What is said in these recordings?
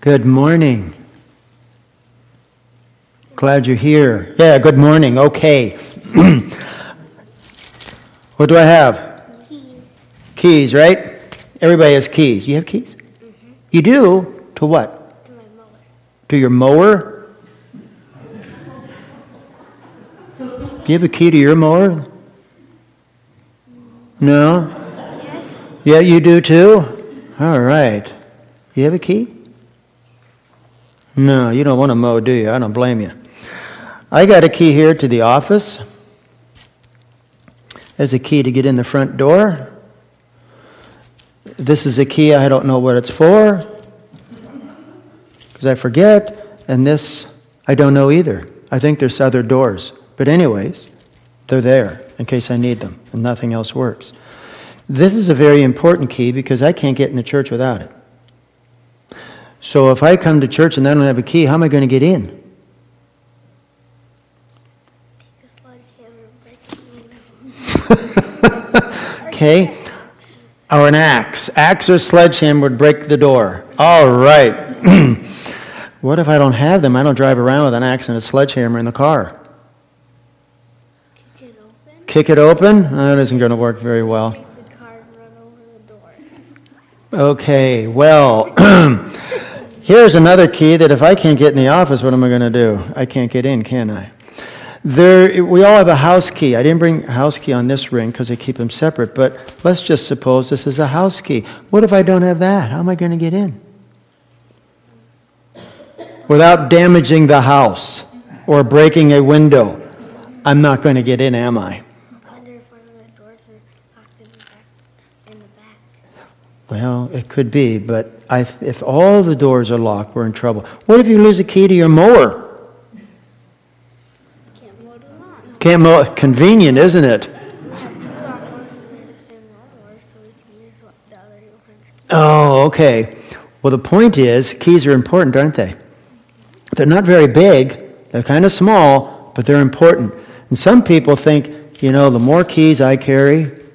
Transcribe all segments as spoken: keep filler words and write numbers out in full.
Good morning. Glad you're here. Yeah, good morning. Okay. What do I have? Keys. Keys, right? Everybody has keys. You have keys? Mm-hmm. You do? To what? To my mower. To your mower? Do you have a key to your mower? No? Yes. Yeah, you do too? All right. You have a key? No, you don't want to mow, do you? I don't blame you. I got a key here to the office. There's a key to get in the front door. This is a key, I don't know what it's for, because I forget. And this, I don't know either. I think there's other doors. But anyways, they're there in case I need them, and nothing else works. This is a very important key because I can't get in the church without it. So if I come to church and I don't have a key, how am I going to get in? Okay. Or an axe. Axe or sledgehammer would break the door. All right. What if I don't have them? I don't drive around with an axe and a sledgehammer in the car. Kick it open. Kick it open? That isn't going to work very well. Make the car run over the door. Okay, well, here's another key that if I can't get in the office, what am I going to do? I can't get in, can I? There, we all have a house key. I didn't bring a house key on this ring because I keep them separate, but let's just suppose this is a house key. What if I don't have that? How am I going to get in? Without damaging the house or breaking a window, I'm not going to get in, am I? I wonder if one of the doors are locked in the back. In the back. Well, it could be, but I, if all the doors are locked, we're in trouble. What if you lose a key to your mower? Can't mow the lawn. Can't mow. Convenient, isn't it? We have two locked ones and they're the same lawnmower, so we can use what the other one's key. Oh, okay. Well, the point is, keys are important, aren't they? They're not very big. They're kind of small, but they're important. And some people think, you know, the more keys I carry, the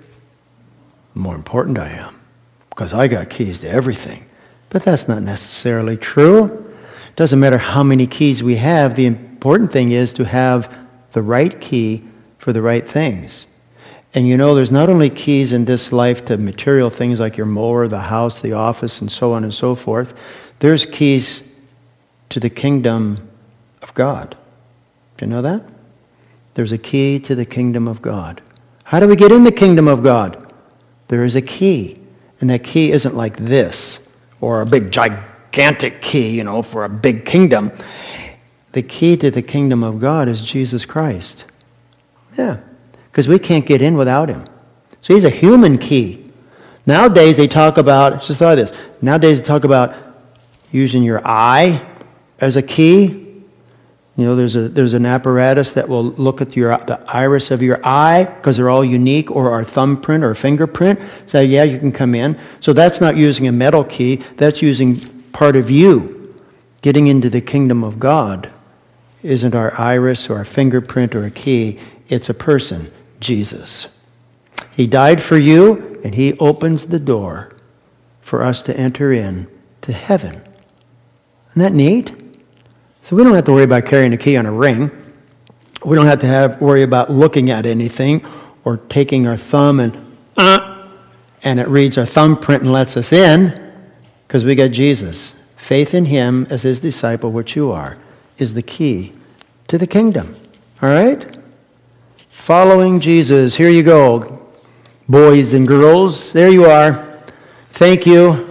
more important I am, because I got keys to everything. But that's not necessarily true. It doesn't matter how many keys we have. The important thing is to have the right key for the right things. And you know, there's not only keys in this life to material things like your mower, the house, the office, and so on and so forth. There's keys to the kingdom of God. Do you know that? There's a key to the kingdom of God. How do we get in the kingdom of God? There is a key. And that key isn't like this, or a big gigantic key, you know, for a big kingdom. The key to the kingdom of God is Jesus Christ. Yeah, because we can't get in without him. So he's a human key. Nowadays they talk about, just thought of this, nowadays they talk about using your eye as a key. You know, there's a there's an apparatus that will look at your the iris of your eye, because they're all unique, or our thumbprint or fingerprint. So yeah, you can come in. So that's not using a metal key. That's using part of you. Getting into the kingdom of God isn't our iris or a fingerprint or a key. It's a person, Jesus. He died for you, and he opens the door for us to enter in to heaven. Isn't that neat? So we don't have to worry about carrying a key on a ring. We don't have to have worry about looking at anything or taking our thumb and uh, and it reads our thumbprint and lets us in, because we got Jesus. Faith in him as his disciple, which you are, is the key to the kingdom. All right? Following Jesus. Here you go, boys and girls. There you are. Thank you.